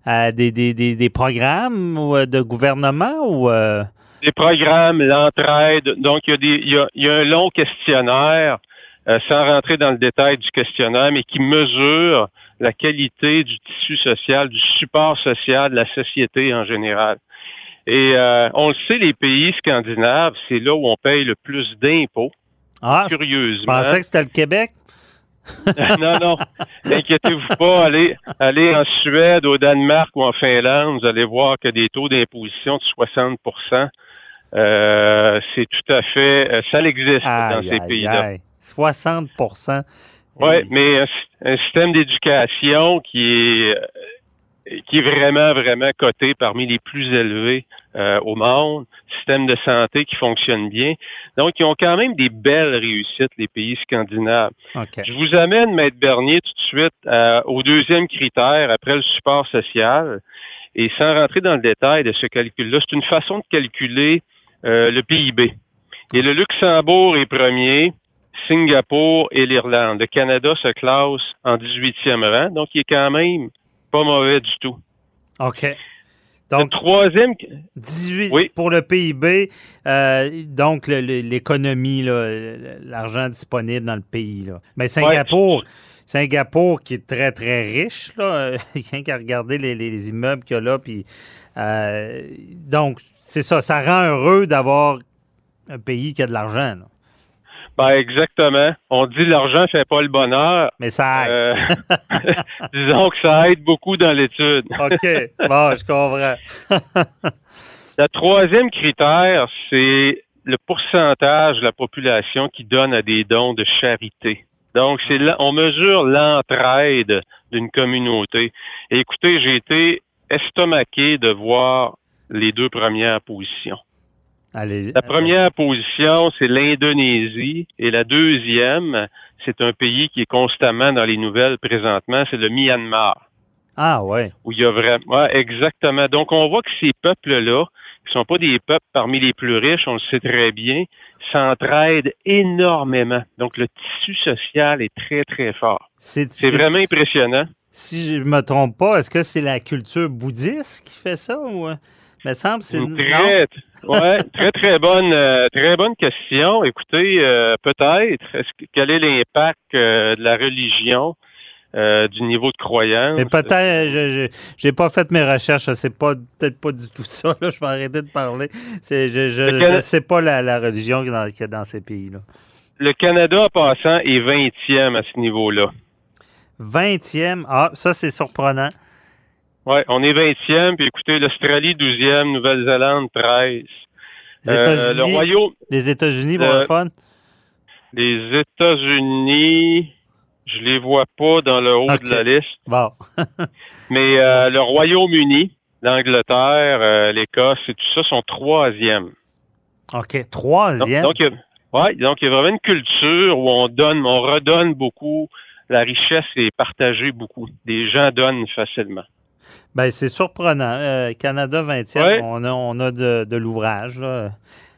Des programmes de gouvernement ou... Des programmes, l'entraide. Donc, il y a un long questionnaire, sans rentrer dans le détail du questionnaire, mais qui mesure la qualité du tissu social, du support social de la société en général. Et on le sait, les pays scandinaves, c'est là où on paye le plus d'impôts. Ah, curieusement. Je pensais que c'était le Québec. Non. Inquiétez-vous pas. Allez en Suède, au Danemark ou en Finlande, vous allez voir que des taux d'imposition de 60%. C'est tout à fait... ça existe dans ces pays-là. 60%. Oui, mais un système d'éducation qui est vraiment coté parmi les plus élevés au monde, système de santé qui fonctionne bien. Donc, ils ont quand même des belles réussites, les pays scandinaves. Okay. Je vous amène, Maître Bernier, tout de suite au deuxième critère, après le support social. Et sans rentrer dans le détail de ce calcul-là, c'est une façon de calculer le PIB. Et le Luxembourg est premier, Singapour et l'Irlande. Le Canada se classe en 18e rang, donc il est quand même pas mauvais du tout. OK. Donc, le troisième... 18 oui. Pour le PIB, donc l'économie, l'argent disponible dans le pays. Là. Mais Singapour, qui est très, très riche, là, il n'y a qu'à regarder les immeubles qu'il y a là. Puis, donc, c'est ça rend heureux d'avoir un pays qui a de l'argent. Là. Ben exactement. On dit l'argent ne fait pas le bonheur. Mais ça aide. Disons que ça aide beaucoup dans l'étude. OK. Bon, je comprends. Le troisième critère, c'est le pourcentage de la population qui donne à des dons de charité. Donc, on mesure l'entraide d'une communauté. Et écoutez, j'ai été estomaqué de voir les 2 premières positions. La première position, c'est l'Indonésie. Et la deuxième, c'est un pays qui est constamment dans les nouvelles présentement, c'est le Myanmar. Ah ouais. Où il y a vraiment... Ouais, exactement. Donc, on voit que ces peuples-là, qui sont pas des peuples parmi les plus riches, on le sait très bien, s'entraident énormément. Donc, le tissu social est très, très fort. C'est vraiment impressionnant. Si je me trompe pas, est-ce que c'est la culture bouddhiste qui fait ça ou... me semble que c'est... Très bonne question. Écoutez, peut-être, quel est l'impact de la religion, du niveau de croyance? Mais peut-être, j'ai pas fait mes recherches, c'est peut-être pas du tout ça, là, je vais arrêter de parler. Je ne sais pas la religion qu'il y a dans ces pays-là. Le Canada, en passant, est 20e à ce niveau-là. 20e? Ah, ça, c'est surprenant. Oui, on est 20e, puis écoutez, l'Australie, 12e, Nouvelle-Zélande, 13. Les États-Unis, pour le fun? Les États-Unis, je les vois pas dans le haut de la liste. Bon. Mais le Royaume-Uni, l'Angleterre, l'Écosse et tout ça sont 3e. OK, 3e? Donc, il y a vraiment une culture où on redonne beaucoup. La richesse est partagée beaucoup. Les gens donnent facilement. Ben c'est surprenant. Canada 20e, on a de l'ouvrage. Là.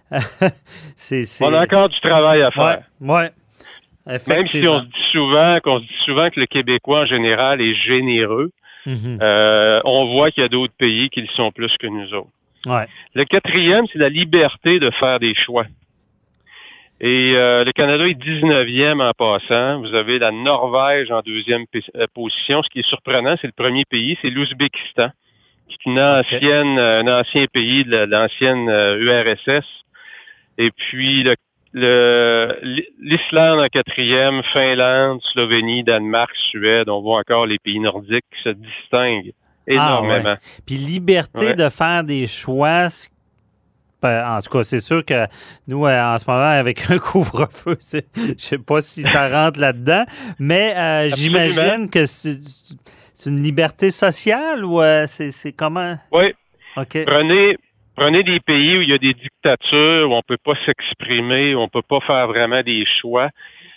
On a encore du travail à faire. Oui. Même si on se dit souvent que le Québécois en général est généreux, on voit qu'il y a d'autres pays qui le sont plus que nous autres. Ouais. Le 4e, c'est la liberté de faire des choix. Et le Canada est 19e en passant. Vous avez la Norvège en 2e position. Ce qui est surprenant, c'est le premier pays, c'est l'Ouzbékistan, qui est un ancien pays de l'ancienne URSS. Et puis l'Islande en 4e, Finlande, Slovénie, Danemark, Suède. On voit encore les pays nordiques qui se distinguent énormément. Puis liberté de faire des choix. En tout cas, c'est sûr que nous, en ce moment, avec un couvre-feu, je sais pas si ça rentre là-dedans, mais j'imagine que c'est une liberté sociale ou c'est comment? Oui. OK. Prenez des pays où il y a des dictatures, où on peut pas s'exprimer, où on peut pas faire vraiment des choix.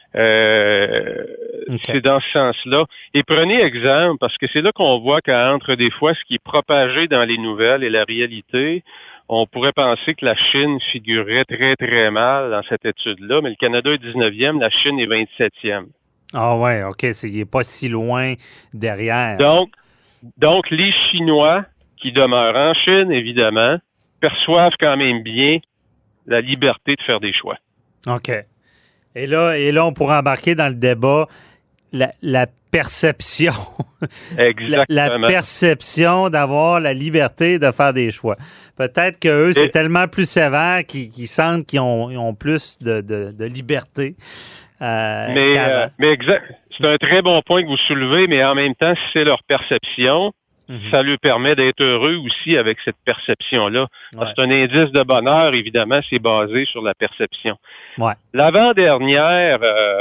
C'est dans ce sens-là. Et prenez exemple, parce que c'est là qu'on voit qu'entre des fois ce qui est propagé dans les nouvelles et la réalité, on pourrait penser que la Chine figurerait très, très mal dans cette étude-là, mais le Canada est 19e, la Chine est 27e. Ah ouais, OK, il n'est pas si loin derrière. Donc, les Chinois qui demeurent en Chine, évidemment, perçoivent quand même bien la liberté de faire des choix. OK. Et là, on pourrait embarquer dans le débat la perception. Exactement. La perception d'avoir la liberté de faire des choix. Peut-être qu'eux, c'est tellement plus sévère qu'ils sentent qu'ils ont plus de liberté. Mais exact. C'est un très bon point que vous soulevez, mais en même temps, si c'est leur perception, ça leur permet d'être heureux aussi avec cette perception-là. Parce que c'est un indice de bonheur, évidemment, c'est basé sur la perception. Ouais. L'avant-dernier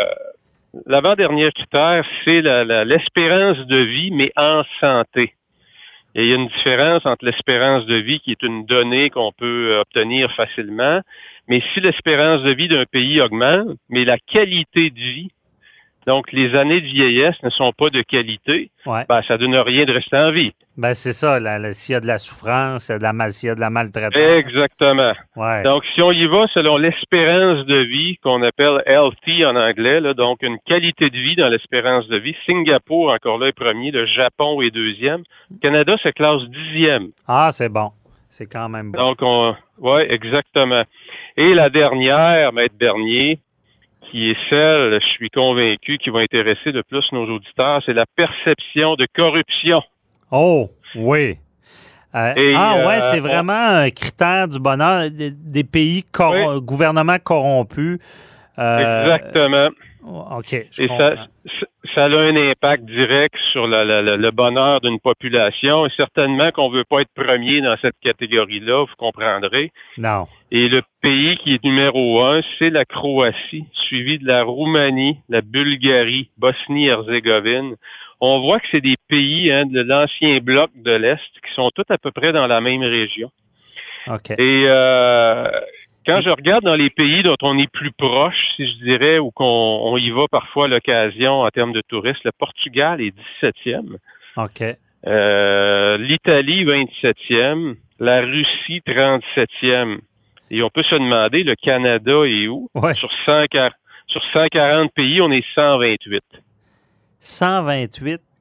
critère, c'est l'espérance de vie, mais en santé. Et il y a une différence entre l'espérance de vie, qui est une donnée qu'on peut obtenir facilement, mais si l'espérance de vie d'un pays augmente, mais la qualité de vie, donc les années de vieillesse ne sont pas de qualité, ça donne rien de rester en vie. Ben c'est ça, s'il y a de la souffrance, s'il y a de la maltraitance. Exactement. Ouais. Donc, si on y va selon l'espérance de vie, qu'on appelle healthy en anglais, là, donc une qualité de vie dans l'espérance de vie, Singapour, encore là, est premier, le Japon est 2e, le Canada se classe 10e. Ah, c'est bon. C'est quand même bon. Donc, oui, exactement. Et la dernière, Maître Bernier, qui est celle, je suis convaincu, qui va intéresser de plus nos auditeurs, c'est la perception de corruption. Oh, oui. C'est vraiment un critère du bonheur des pays gouvernements corrompus. Exactement. OK, je comprends. Ça a un impact direct sur le bonheur d'une population. Et certainement qu'on ne veut pas être premier dans cette catégorie-là, vous comprendrez. Non. Et le pays qui est numéro 1, c'est la Croatie, suivi de la Roumanie, la Bulgarie, Bosnie-Herzégovine. On voit que c'est des pays de l'ancien bloc de l'Est qui sont tous à peu près dans la même région. OK. Et quand je regarde dans les pays dont on est plus proche, si je dirais, ou qu'on y va parfois à l'occasion en termes de touristes, le Portugal est 17e. OK. L'Italie, 27e. La Russie, 37e. Et on peut se demander, le Canada est où? Ouais. Sur 140 pays, on est 128. 128?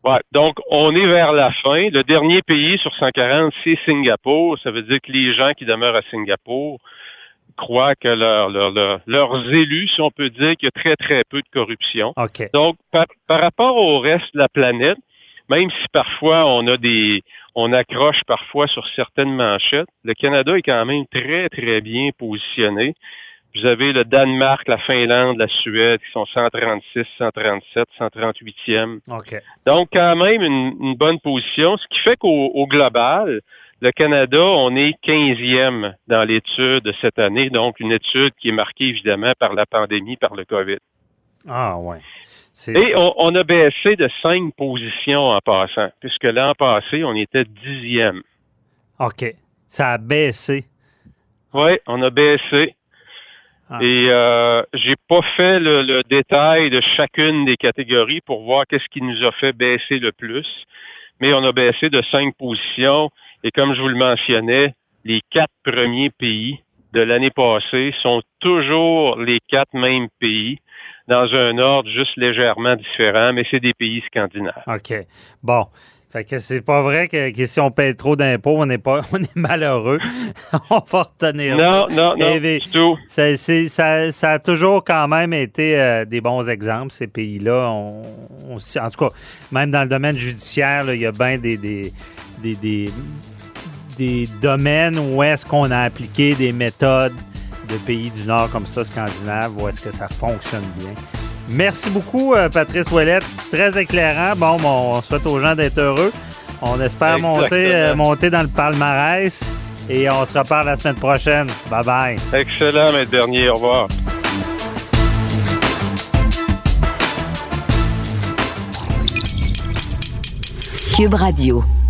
Ouais, donc, on est vers la fin. Le dernier pays sur 140, c'est Singapour. Ça veut dire que les gens qui demeurent à Singapour croient que leurs élus, si on peut dire, qu'il y a très, très peu de corruption. Okay. Donc, par rapport au reste de la planète, même si parfois on accroche parfois sur certaines manchettes, le Canada est quand même très, très bien positionné. Vous avez le Danemark, la Finlande, la Suède qui sont 136, 137, 138e. Okay. Donc, quand même une bonne position, ce qui fait qu'au global, le Canada, on est 15e dans l'étude de cette année, donc une étude qui est marquée évidemment par la pandémie, par le COVID. Ah ouais. Et on a baissé de 5 positions en passant, puisque l'an passé, on était 10e. OK. Ça a baissé. Oui, on a baissé. Ah. Et j'ai pas fait le détail de chacune des catégories pour voir qu'est-ce qui nous a fait baisser le plus, mais on a baissé de 5 positions. Et comme je vous le mentionnais, les 4 premiers pays de l'année passée sont toujours les 4 mêmes pays, dans un ordre juste légèrement différent, mais c'est des pays scandinaves. OK. Bon. Fait que c'est pas vrai que si on paye trop d'impôts, on est malheureux. On va retenir. Non, du tout. Ça a toujours quand même été des bons exemples, ces pays-là. En tout cas, même dans le domaine judiciaire, là, il y a bien des domaines où est-ce qu'on a appliqué des méthodes de pays du Nord comme ça, scandinaves, où est-ce que ça fonctionne bien. Merci beaucoup, Patrice Ouellette. Très éclairant. Bon, on souhaite aux gens d'être heureux. On espère monter dans le palmarès et on se reparle la semaine prochaine. Bye-bye. Excellent, Maître Bernier. Au revoir. Cube Radio.